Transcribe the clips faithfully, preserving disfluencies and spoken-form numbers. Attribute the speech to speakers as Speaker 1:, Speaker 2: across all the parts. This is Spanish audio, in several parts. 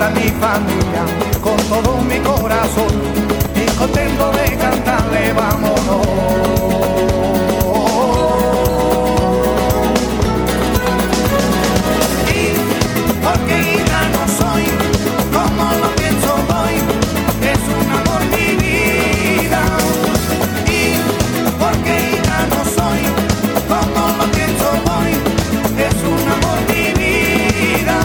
Speaker 1: a mi familia con todo mi corazón y contento de cantarle vámonos. Y porque gitano soy, como lo pienso voy, es un amor mi vida. Y porque gitano soy, como lo pienso voy, es un amor mi vida.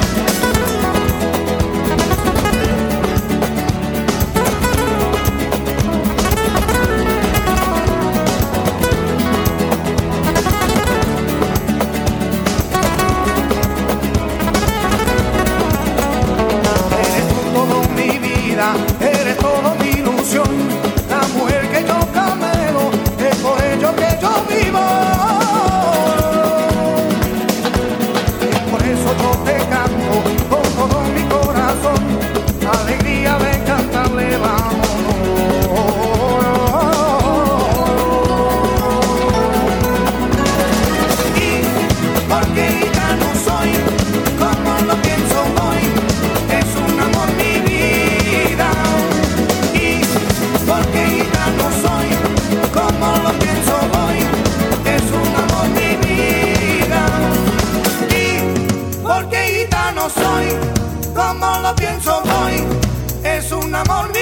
Speaker 1: Eres todo mi ilusión, la mujer que yo camelo, es por ello que yo vivo. Y por eso yo te canto con todo mi corazón, alegría de cantarle vámonos. Y porque gitano soy, como lo pienso voy, es un amor mi vida. Porque gitano soy, como lo pienso voy, es un amor mi vida. Y porque gitano soy, como lo pienso voy, es un amor mi vida.